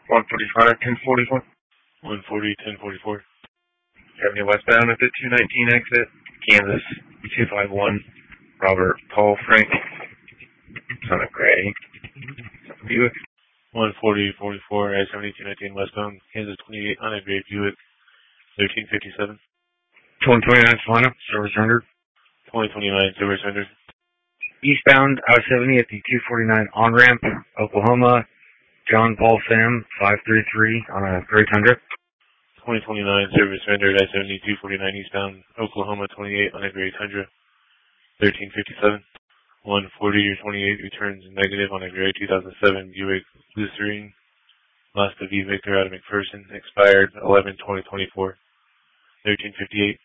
145, 1044. 140, 1044. 70 westbound at the 219 exit, Kansas 251. Robert Paul Frank, son of Gray. Buick. 140, 44, I-7219 westbound, Kansas 28 on a gray Buick, 1357. 2029 Solana, service rendered. 2029 service rendered. Eastbound I-70 at the 249 on-ramp, Oklahoma, John Paul Sam 533 on a gray Tundra. 2029 service rendered, I-70 249 eastbound, Oklahoma 28 on a gray Tundra, 1357. 140 or 28 returns negative on a gray 2007 Buick Glycerine. Lost to V Victor out of McPherson. Expired 11/20/24. 1358.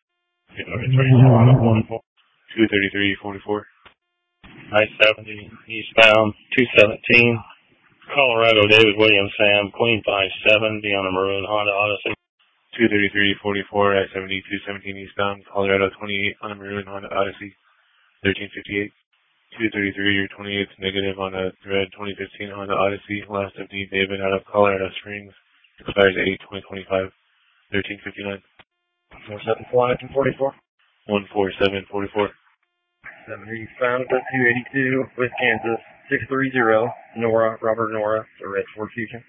233/44. I-70 eastbound 217. Colorado David Williams Sam Queen 57 be on a maroon Honda Odyssey. 233/44. I-70 217 eastbound, Colorado 28 on a maroon Honda Odyssey. 1358. 233 or 28 negative on a red 2015 Honda Odyssey. Last of D. David out of Colorado Springs. Expires 8/20/25. 1359. 47 244. 147/44. 70 eastbound at the 282 with Kansas 630. Nora, Robert Nora, the red Ford Fusion.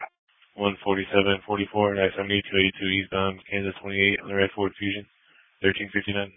147/44. I-70 282 eastbound, Kansas 28 on the red Ford Fusion. 1359.